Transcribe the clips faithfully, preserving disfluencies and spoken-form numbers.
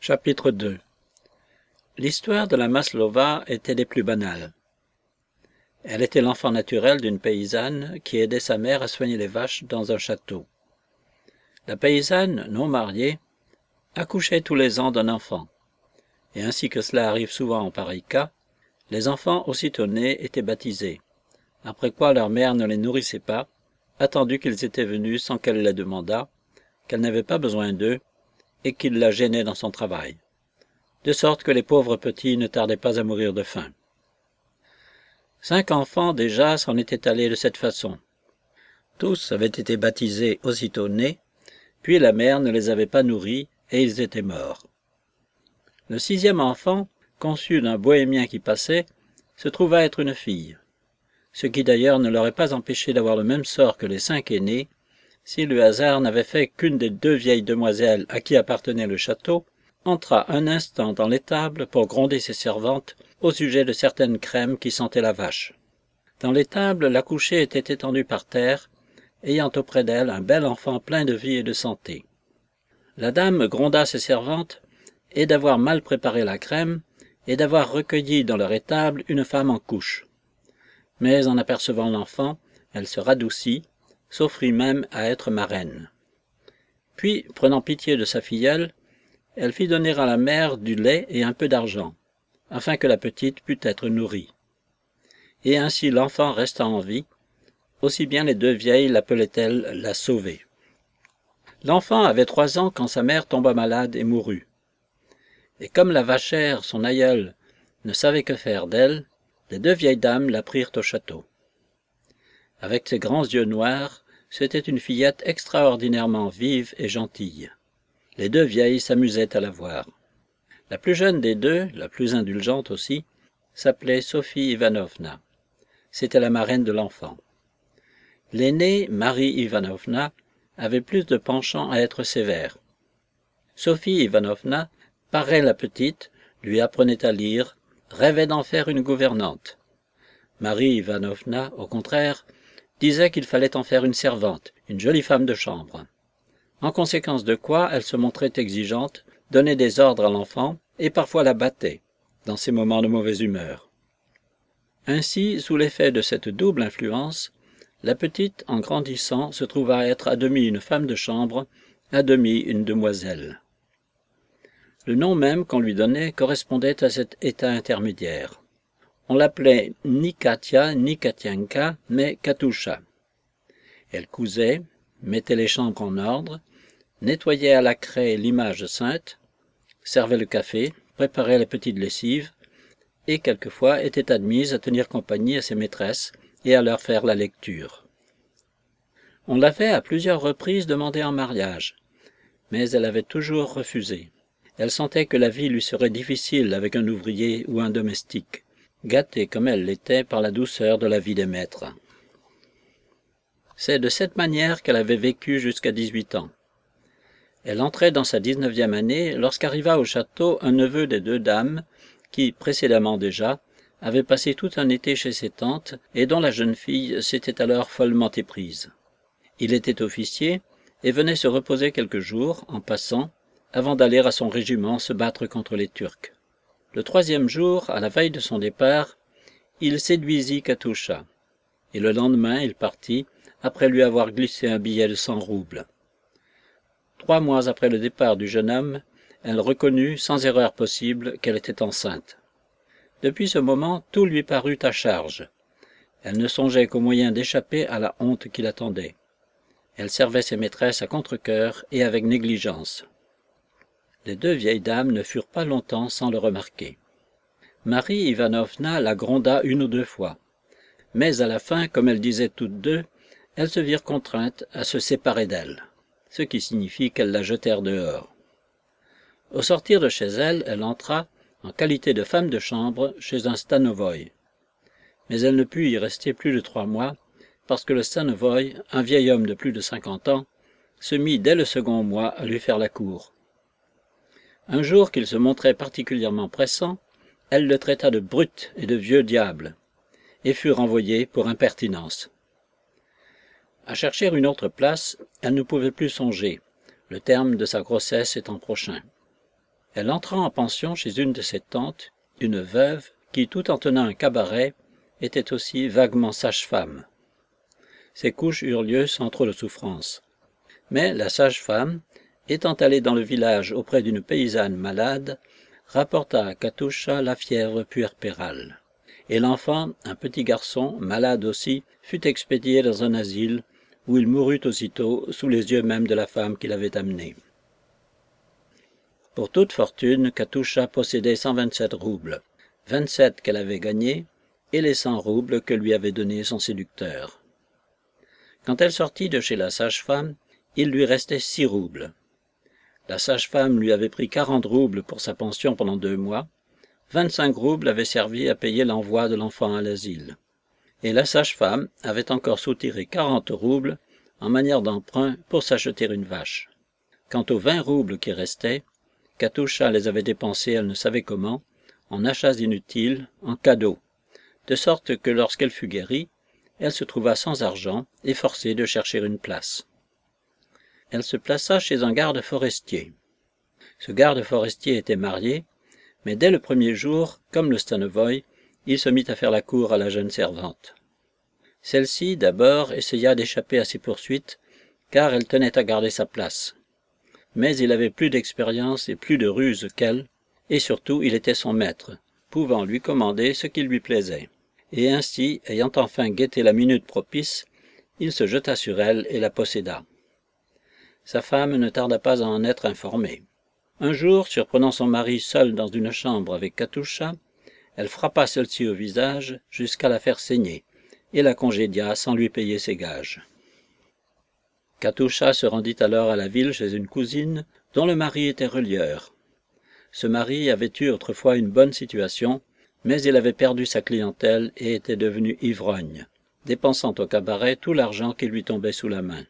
Chapitre deux. L'histoire de la Maslova était des plus banales. Elle était l'enfant naturel d'une paysanne qui aidait sa mère à soigner les vaches dans un château. La paysanne, non mariée, accouchait tous les ans d'un enfant, et ainsi que cela arrive souvent en pareil cas, les enfants aussitôt nés étaient baptisés, après quoi leur mère ne les nourrissait pas, attendu qu'ils étaient venus sans qu'elle les demandât, qu'elle n'avait pas besoin d'eux, et qu'ils la gênaient dans son travail, de sorte que les pauvres petits ne tardaient pas à mourir de faim. Cinq enfants déjà s'en étaient allés de cette façon. Tous avaient été baptisés aussitôt nés, puis la mère ne les avait pas nourris, et ils étaient morts. Le sixième enfant, conçu d'un bohémien qui passait, se trouva être une fille, ce qui d'ailleurs ne l'aurait pas empêché d'avoir le même sort que les cinq aînés, si le hasard n'avait fait qu'une des deux vieilles demoiselles à qui appartenait le château entra un instant dans l'étable pour gronder ses servantes au sujet de certaines crèmes qui sentaient la vache. Dans l'étable, la couchée était étendue par terre, ayant auprès d'elle un bel enfant plein de vie et de santé. La dame gronda ses servantes et d'avoir mal préparé la crème et d'avoir recueilli dans leur étable une femme en couche. Mais en apercevant l'enfant, elle se radoucit, s'offrit même à être marraine. Puis, prenant pitié de sa filleule, elle fit donner à la mère du lait et un peu d'argent, afin que la petite pût être nourrie. Et ainsi l'enfant resta en vie, aussi bien les deux vieilles l'appelaient-elles la sauvée. L'enfant avait trois ans quand sa mère tomba malade et mourut. Et comme la vachère, son aïeule, ne savait que faire d'elle, les deux vieilles dames la prirent au château. Avec ses grands yeux noirs, c'était une fillette extraordinairement vive et gentille. Les deux vieilles s'amusaient à la voir. La plus jeune des deux, la plus indulgente aussi, s'appelait Sophie Ivanovna. C'était la marraine de l'enfant. L'aînée, Marie Ivanovna, avait plus de penchant à être sévère. Sophie Ivanovna, parait la petite, lui apprenait à lire, rêvait d'en faire une gouvernante. Marie Ivanovna, au contraire, disait qu'il fallait en faire une servante, une jolie femme de chambre. En conséquence de quoi elle se montrait exigeante, donnait des ordres à l'enfant et parfois la battait, dans ses moments de mauvaise humeur. Ainsi, sous l'effet de cette double influence, la petite, en grandissant, se trouva être à demi une femme de chambre, à demi une demoiselle. Le nom même qu'on lui donnait correspondait à cet état intermédiaire. On l'appelait ni Katia, ni Katienka, mais Katusha. Elle cousait, mettait les chambres en ordre, nettoyait à la craie l'image sainte, servait le café, préparait les petites lessives, et quelquefois était admise à tenir compagnie à ses maîtresses et à leur faire la lecture. On l'avait à plusieurs reprises demandé en mariage, mais elle avait toujours refusé. Elle sentait que la vie lui serait difficile avec un ouvrier ou un domestique, gâtée comme elle l'était par la douceur de la vie des maîtres. C'est de cette manière qu'elle avait vécu jusqu'à dix-huit ans. Elle entrait dans sa dix-neuvième année lorsqu'arriva au château un neveu des deux dames qui, précédemment déjà, avait passé tout un été chez ses tantes et dont la jeune fille s'était alors follement éprise. Il était officier et venait se reposer quelques jours, en passant, avant d'aller à son régiment se battre contre les Turcs. Le troisième jour, à la veille de son départ, il séduisit Katusha, et le lendemain il partit, après lui avoir glissé un billet de cent roubles. Trois mois après le départ du jeune homme, elle reconnut, sans erreur possible, qu'elle était enceinte. Depuis ce moment, tout lui parut à charge. Elle ne songeait qu'au moyen d'échapper à la honte qui l'attendait. Elle servait ses maîtresses à contre-cœur et avec négligence. Les deux vieilles dames ne furent pas longtemps sans le remarquer. Marie Ivanovna la gronda une ou deux fois, mais à la fin, comme elles disaient toutes deux, elles se virent contraintes à se séparer d'elle, ce qui signifie qu'elles la jetèrent dehors. Au sortir de chez elle, elle entra, en qualité de femme de chambre, chez un stanovoï. Mais elle ne put y rester plus de trois mois, parce que le stanovoï, un vieil homme de plus de cinquante ans, se mit dès le second mois à lui faire la cour. Un jour qu'il se montrait particulièrement pressant, elle le traita de brute et de vieux diable, et fut renvoyée pour impertinence. À chercher une autre place, elle ne pouvait plus songer, le terme de sa grossesse étant prochain. Elle entra en pension chez une de ses tantes, une veuve, qui, tout en tenant un cabaret, était aussi vaguement sage-femme. Ces couches eurent lieu sans trop de souffrance. Mais la sage-femme, étant allée dans le village auprès d'une paysanne malade, rapporta à Katusha la fièvre puerpérale. Et l'enfant, un petit garçon, malade aussi, fut expédié dans un asile, où il mourut aussitôt sous les yeux même de la femme qui l'avait amené. Pour toute fortune, Katusha possédait cent vingt-sept roubles, vingt-sept qu'elle avait gagnés, et les cent roubles que lui avait donnés son séducteur. Quand elle sortit de chez la sage-femme, il lui restait six roubles. La sage-femme lui avait pris quarante roubles pour sa pension pendant deux mois, vingt-cinq roubles avaient servi à payer l'envoi de l'enfant à l'asile. Et la sage-femme avait encore soutiré quarante roubles en manière d'emprunt pour s'acheter une vache. Quant aux vingt roubles qui restaient, Katusha les avait dépensés elle ne savait comment, en achats inutiles, en cadeaux, de sorte que lorsqu'elle fut guérie, elle se trouva sans argent et forcée de chercher une place. Elle se plaça chez un garde forestier. Ce garde forestier était marié, mais dès le premier jour, comme le Stanovoy, il se mit à faire la cour à la jeune servante. Celle-ci, d'abord, essaya d'échapper à ses poursuites, car elle tenait à garder sa place. Mais il avait plus d'expérience et plus de ruse qu'elle, et surtout il était son maître, pouvant lui commander ce qui lui plaisait. Et ainsi, ayant enfin guetté la minute propice, il se jeta sur elle et la posséda. Sa femme ne tarda pas à en être informée. Un jour, surprenant son mari seul dans une chambre avec Katusha, elle frappa celle-ci au visage jusqu'à la faire saigner, et la congédia sans lui payer ses gages. Katusha se rendit alors à la ville chez une cousine dont le mari était relieur. Ce mari avait eu autrefois une bonne situation, mais il avait perdu sa clientèle et était devenu ivrogne, dépensant au cabaret tout l'argent qui lui tombait sous la main.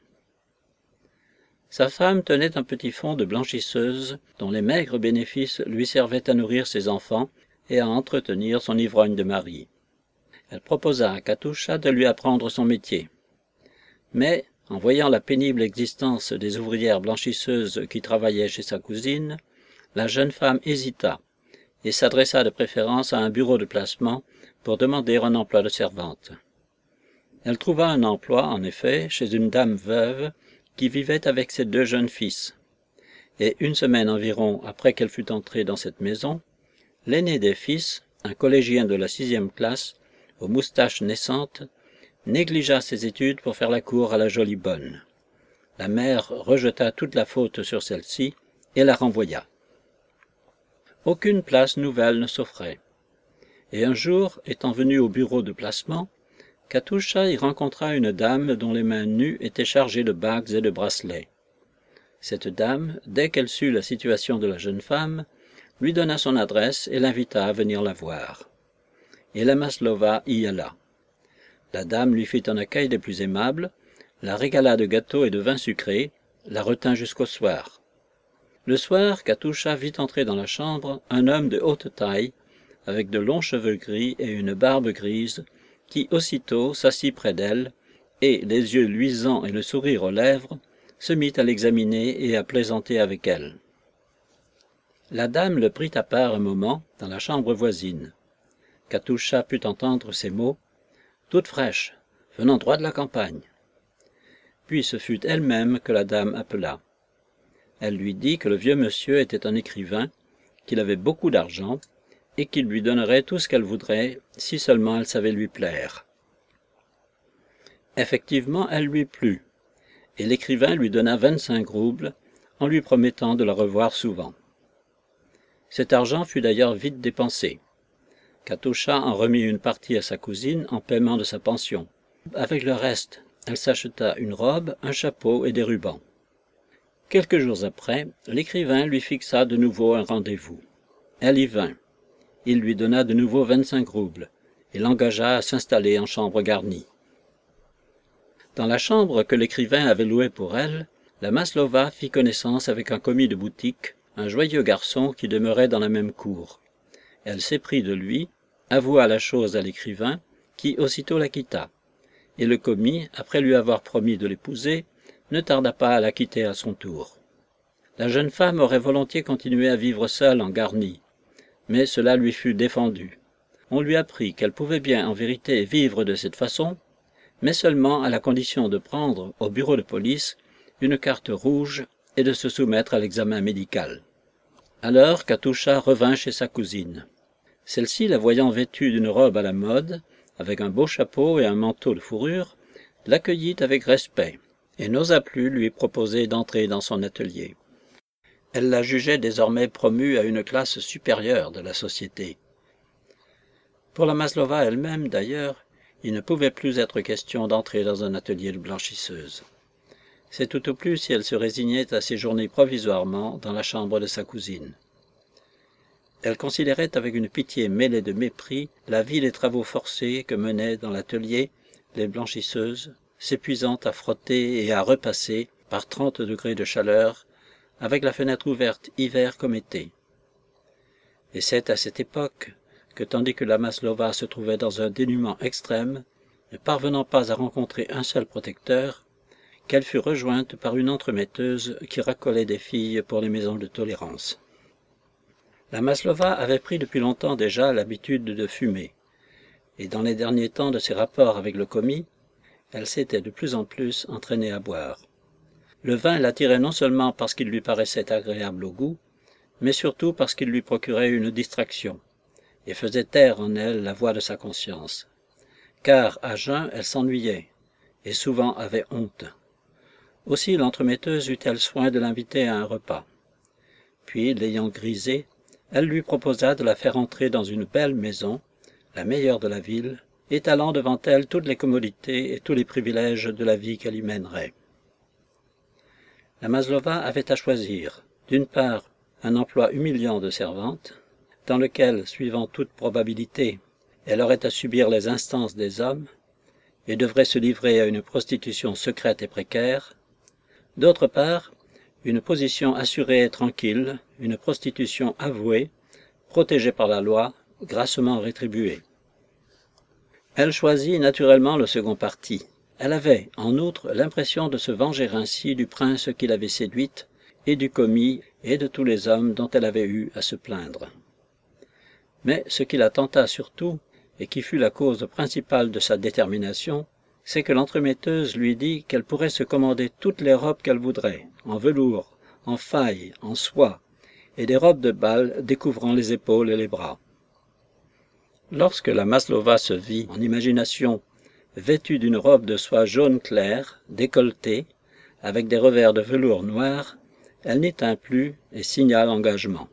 Sa femme tenait un petit fonds de blanchisseuse dont les maigres bénéfices lui servaient à nourrir ses enfants et à entretenir son ivrogne de mari. Elle proposa à Katusha de lui apprendre son métier. Mais, en voyant la pénible existence des ouvrières blanchisseuses qui travaillaient chez sa cousine, la jeune femme hésita et s'adressa de préférence à un bureau de placement pour demander un emploi de servante. Elle trouva un emploi, en effet, chez une dame veuve qui vivait avec ses deux jeunes fils. Et une semaine environ après qu'elle fut entrée dans cette maison, l'aîné des fils, un collégien de la sixième classe, aux moustaches naissantes, négligea ses études pour faire la cour à la jolie bonne. La mère rejeta toute la faute sur celle-ci et la renvoya. Aucune place nouvelle ne s'offrait. Et un jour, étant venue au bureau de placement, Katusha y rencontra une dame dont les mains nues étaient chargées de bagues et de bracelets. Cette dame, dès qu'elle sut la situation de la jeune femme, lui donna son adresse et l'invita à venir la voir. Et la Maslova y alla. La dame lui fit un accueil des plus aimables, la régala de gâteaux et de vin sucré, la retint jusqu'au soir. Le soir, Katusha vit entrer dans la chambre un homme de haute taille, avec de longs cheveux gris et une barbe grise, qui aussitôt s'assit près d'elle, et, les yeux luisants et le sourire aux lèvres, se mit à l'examiner et à plaisanter avec elle. La dame le prit à part un moment dans la chambre voisine. Katusha put entendre ces mots, « toute fraîche, venant droit de la campagne ». Puis ce fut elle-même que la dame appela. Elle lui dit que le vieux monsieur était un écrivain, qu'il avait beaucoup d'argent, et qu'il lui donnerait tout ce qu'elle voudrait, si seulement elle savait lui plaire. Effectivement, elle lui plut, et l'écrivain lui donna vingt-cinq roubles, en lui promettant de la revoir souvent. Cet argent fut d'ailleurs vite dépensé. Katusha en remit une partie à sa cousine en paiement de sa pension. Avec le reste, elle s'acheta une robe, un chapeau et des rubans. Quelques jours après, l'écrivain lui fixa de nouveau un rendez-vous. Elle y vint. Il lui donna de nouveau vingt-cinq roubles et l'engagea à s'installer en chambre garnie. Dans la chambre que l'écrivain avait louée pour elle, la Maslova fit connaissance avec un commis de boutique, un joyeux garçon qui demeurait dans la même cour. Elle s'éprit de lui, avoua la chose à l'écrivain, qui aussitôt la quitta, et le commis, après lui avoir promis de l'épouser, ne tarda pas à la quitter à son tour. La jeune femme aurait volontiers continué à vivre seule en Garnie, mais cela lui fut défendu. On lui apprit qu'elle pouvait bien en vérité vivre de cette façon, mais seulement à la condition de prendre, au bureau de police, une carte rouge et de se soumettre à l'examen médical. Alors Katusha revint chez sa cousine. Celle-ci, la voyant vêtue d'une robe à la mode, avec un beau chapeau et un manteau de fourrure, l'accueillit avec respect, et n'osa plus lui proposer d'entrer dans son atelier. Elle la jugeait désormais promue à une classe supérieure de la société. Pour la Maslova elle-même, d'ailleurs, il ne pouvait plus être question d'entrer dans un atelier de blanchisseuse. C'est tout au plus si elle se résignait à séjourner provisoirement dans la chambre de sa cousine. Elle considérait avec une pitié mêlée de mépris la vie des travaux forcés que menaient dans l'atelier les blanchisseuses, s'épuisant à frotter et à repasser par trente degrés de chaleur, avec la fenêtre ouverte hiver comme été. Et c'est à cette époque que, tandis que la Maslova se trouvait dans un dénuement extrême, ne parvenant pas à rencontrer un seul protecteur, qu'elle fut rejointe par une entremetteuse qui racolait des filles pour les maisons de tolérance. La Maslova avait pris depuis longtemps déjà l'habitude de fumer, et dans les derniers temps de ses rapports avec le commis, elle s'était de plus en plus entraînée à boire. Le vin l'attirait non seulement parce qu'il lui paraissait agréable au goût, mais surtout parce qu'il lui procurait une distraction, et faisait taire en elle la voix de sa conscience. Car, à jeun, elle s'ennuyait, et souvent avait honte. Aussi l'entremetteuse eut-elle soin de l'inviter à un repas. Puis, l'ayant grisée, elle lui proposa de la faire entrer dans une belle maison, la meilleure de la ville, étalant devant elle toutes les commodités et tous les privilèges de la vie qu'elle y mènerait. La Maslova avait à choisir, d'une part, un emploi humiliant de servante, dans lequel, suivant toute probabilité, elle aurait à subir les instances des hommes, et devrait se livrer à une prostitution secrète et précaire, d'autre part, une position assurée et tranquille, une prostitution avouée, protégée par la loi, grassement rétribuée. Elle choisit naturellement le second parti. Elle avait, en outre, l'impression de se venger ainsi du prince qui l'avait séduite, et du commis, et de tous les hommes dont elle avait eu à se plaindre. Mais ce qui la tenta surtout, et qui fut la cause principale de sa détermination, c'est que l'entremetteuse lui dit qu'elle pourrait se commander toutes les robes qu'elle voudrait, en velours, en faille, en soie, et des robes de bal découvrant les épaules et les bras. Lorsque la Maslova se vit, en imagination, vêtue d'une robe de soie jaune clair, décolletée, avec des revers de velours noir, elle n'éteint plus et signa l'engagement.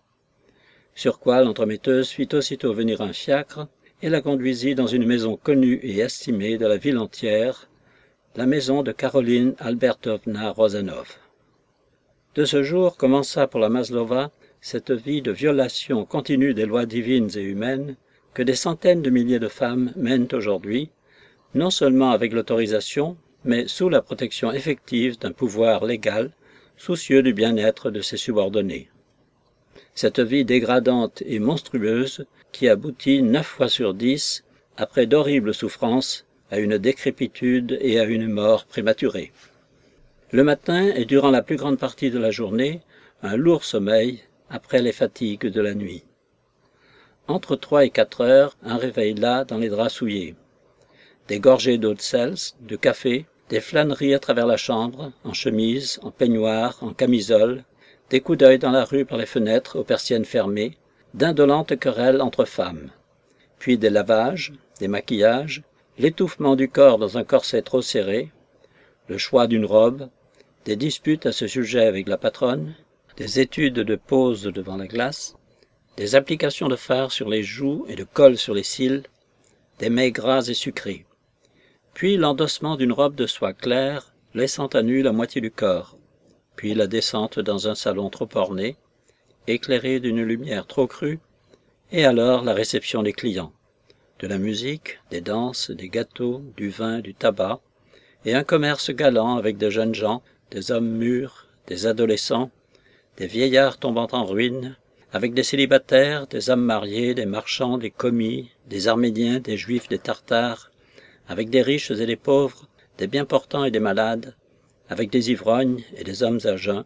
Sur quoi l'entremetteuse fit aussitôt venir un fiacre et la conduisit dans une maison connue et estimée de la ville entière, la maison de Caroline Albertovna Rozanov. De ce jour commença pour la Maslova cette vie de violation continue des lois divines et humaines que des centaines de milliers de femmes mènent aujourd'hui, non seulement avec l'autorisation, mais sous la protection effective d'un pouvoir légal, soucieux du bien-être de ses subordonnés. Cette vie dégradante et monstrueuse qui aboutit neuf fois sur dix, après d'horribles souffrances, à une décrépitude et à une mort prématurée. Le matin et durant la plus grande partie de la journée, un lourd sommeil après les fatigues de la nuit. Entre trois et quatre heures, un réveil là dans les draps souillés. Des gorgées d'eau de sels, de café, des flâneries à travers la chambre, en chemise, en peignoir, en camisole, des coups d'œil dans la rue par les fenêtres aux persiennes fermées, d'indolentes querelles entre femmes, puis des lavages, des maquillages, l'étouffement du corps dans un corset trop serré, le choix d'une robe, des disputes à ce sujet avec la patronne, des études de pose devant la glace, des applications de fard sur les joues et de colle sur les cils, des mets gras et sucrés, puis l'endossement d'une robe de soie claire laissant à nu la moitié du corps, puis la descente dans un salon trop orné, éclairé d'une lumière trop crue, et alors la réception des clients, de la musique, des danses, des gâteaux, du vin, du tabac, et un commerce galant avec des jeunes gens, des hommes mûrs, des adolescents, des vieillards tombant en ruine, avec des célibataires, des hommes mariés, des marchands, des commis, des Arméniens, des Juifs, des Tartares, avec des riches et des pauvres, des bien portants et des malades, avec des ivrognes et des hommes à jeun,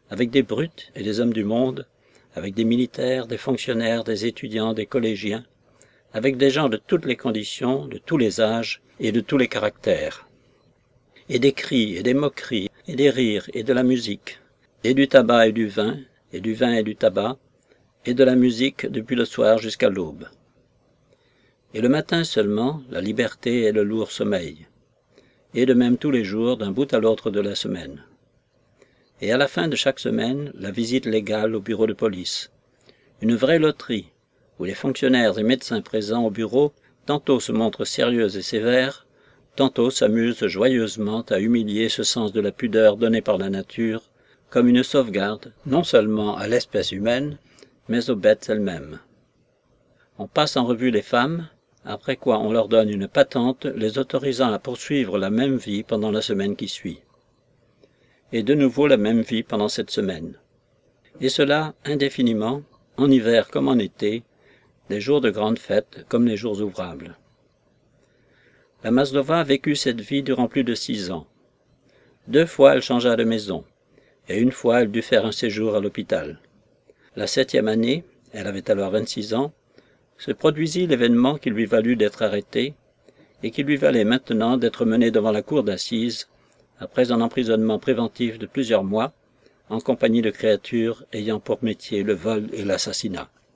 avec des brutes et des hommes du monde, avec des militaires, des fonctionnaires, des étudiants, des collégiens, avec des gens de toutes les conditions, de tous les âges et de tous les caractères. Et des cris et des moqueries, et des rires et de la musique, et du tabac et du vin, et du vin et du tabac, et de la musique depuis le soir jusqu'à l'aube. Et le matin seulement, la liberté et le lourd sommeil, et de même tous les jours d'un bout à l'autre de la semaine. Et à la fin de chaque semaine, la visite légale au bureau de police, une vraie loterie, où les fonctionnaires et médecins présents au bureau tantôt se montrent sérieux et sévères, tantôt s'amusent joyeusement à humilier ce sens de la pudeur donné par la nature, comme une sauvegarde non seulement à l'espèce humaine, mais aux bêtes elles-mêmes. On passe en revue les femmes, après quoi on leur donne une patente les autorisant à poursuivre la même vie pendant la semaine qui suit. Et de nouveau la même vie pendant cette semaine. Et cela indéfiniment, en hiver comme en été, les jours de grandes fêtes comme les jours ouvrables. La Maslova vécut cette vie durant plus de six ans. Deux fois elle changea de maison, et une fois elle dut faire un séjour à l'hôpital. La septième année, elle avait alors vingt-six ans, se produisit l'événement qui lui valut d'être arrêtée, et qui lui valait maintenant d'être menée devant la cour d'assises, après un emprisonnement préventif de plusieurs mois, en compagnie de créatures ayant pour métier le vol et l'assassinat.